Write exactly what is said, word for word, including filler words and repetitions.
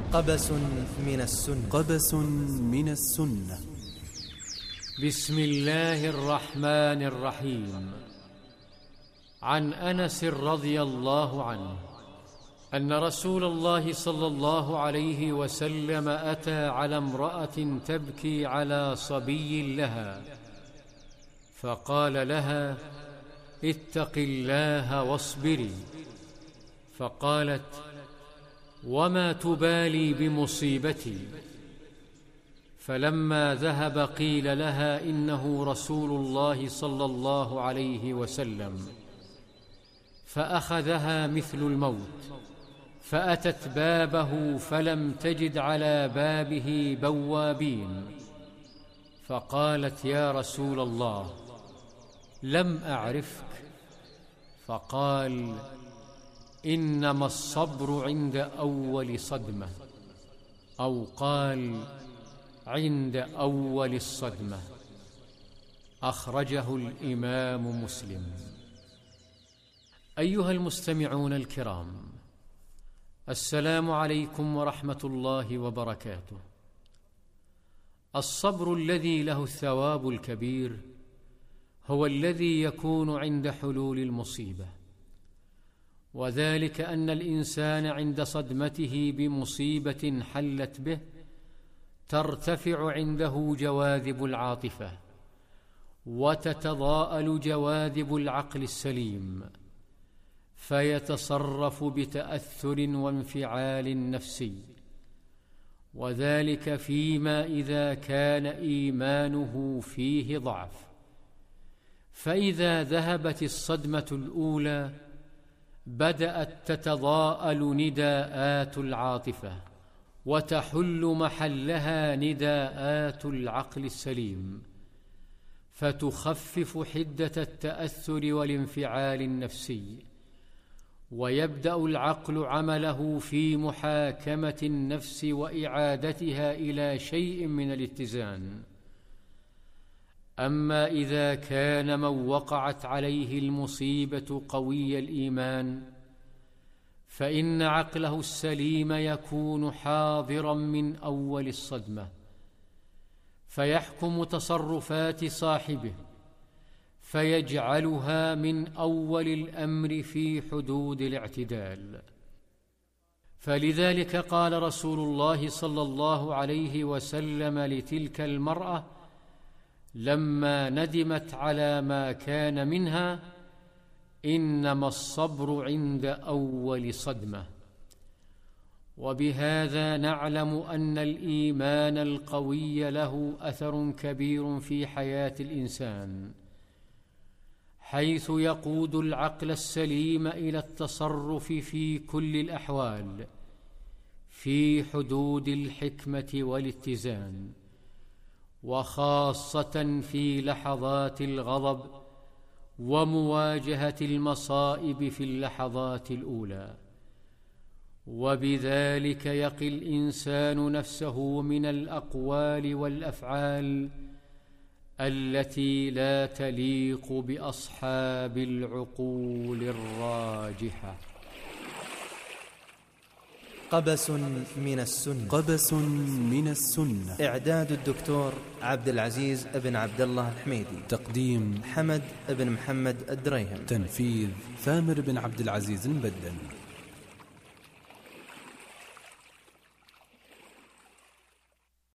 قبس من السنة قبس من السنة. بسم الله الرحمن الرحيم. عن أنس رضي الله عنه أن رسول الله صلى الله عليه وسلم أتى على امرأة تبكي على صبي لها، فقال لها: اتق الله واصبري. فقالت: وما تبالي بمصيبتي؟ فلما ذهب قيل لها: إنه رسول الله صلى الله عليه وسلم. فأخذها مثل الموت، فأتت بابه فلم تجد على بابه بوابين، فقالت: يا رسول الله، لم أعرفك. فقال: إنما الصبر عند أول صدمة، أو قال: عند أول الصدمة. أخرجه الإمام مسلم. أيها المستمعون الكرام، السلام عليكم ورحمة الله وبركاته. الصبر الذي له الثواب الكبير هو الذي يكون عند حلول المصيبة، وذلك أن الإنسان عند صدمته بمصيبة حلت به ترتفع عنده جواذب العاطفة، وتتضاءل جواذب العقل السليم، فيتصرف بتأثر وانفعال نفسي، وذلك فيما إذا كان إيمانه فيه ضعف. فإذا ذهبت الصدمة الأولى بدأت تتضاءل نداءات العاطفة، وتحل محلها نداءات العقل السليم، فتخفف حدة التأثر والانفعال النفسي، ويبدأ العقل عمله في محاكمة النفس وإعادتها إلى شيء من الاتزان. أما إذا كان من وقعت عليه المصيبة قوي الإيمان، فإن عقله السليم يكون حاضرا من أول الصدمة، فيحكم تصرفات صاحبه، فيجعلها من أول الأمر في حدود الاعتدال. فلذلك قال رسول الله صلى الله عليه وسلم لتلك المرأة لما ندمت على ما كان منها: إنما الصبر عند أول صدمة. وبهذا نعلم أن الإيمان القوي له أثر كبير في حياة الإنسان، حيث يقود العقل السليم إلى التصرف في كل الأحوال في حدود الحكمة والاتزان، وخاصة في لحظات الغضب ومواجهة المصائب في اللحظات الأولى. وبذلك يقي الإنسان نفسه من الأقوال والأفعال التي لا تليق بأصحاب العقول الراجحة. قبس من السنة. قبس من السنة. إعداد الدكتور عبد العزيز بن عبد الله الحميدي. تقديم حمد بن محمد الدريهم. تنفيذ ثامر بن عبد العزيز المبدل.